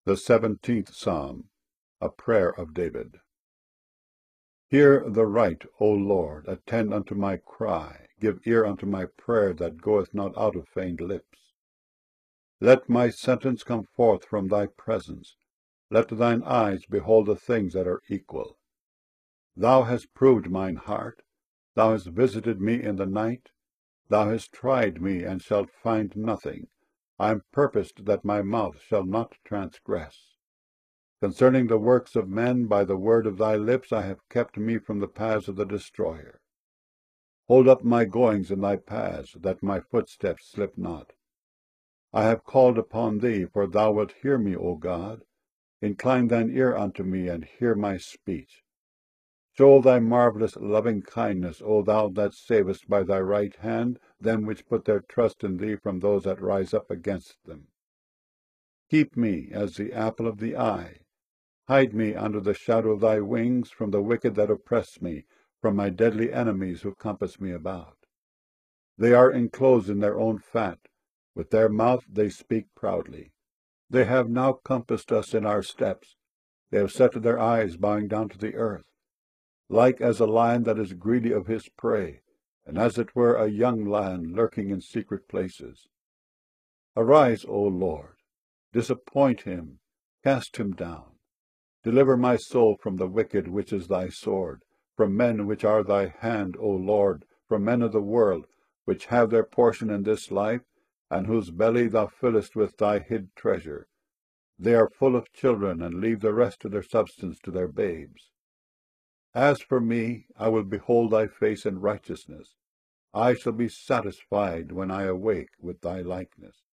The 17th Psalm, a prayer of David. Hear the right, O Lord, attend unto my cry, give ear unto my prayer that goeth not out of feigned lips. Let my sentence come forth from thy presence, let thine eyes behold the things that are equal. Thou hast proved mine heart, thou hast visited me in the night, thou hast tried me, and shalt find nothing. I am purposed that my mouth shall not transgress. Concerning the works of men, by the word of thy lips I have kept me from the paths of the destroyer. Hold up my goings in thy paths, that my footsteps slip not. I have called upon thee, for thou wilt hear me, O God. Incline thine ear unto me, and hear my speech. Show thy marvelous loving kindness, O thou that savest by thy right hand them which put their trust in thee from those that rise up against them. Keep me as the apple of the eye. Hide me under the shadow of thy wings from the wicked that oppress me, from my deadly enemies who compass me about. They are enclosed in their own fat. With their mouth they speak proudly. They have now compassed us in our steps. They have set their eyes bowing down to the earth. Like as a lion that is greedy of his prey, and as it were a young lion lurking in secret places. Arise, O Lord, disappoint him, cast him down. Deliver my soul from the wicked, which is thy sword, from men which are thy hand, O Lord, from men of the world, which have their portion in this life, and whose belly thou fillest with thy hid treasure. They are full of children, and leave the rest of their substance to their babes. As for me, I will behold thy face in righteousness. I shall be satisfied when I awake with thy likeness.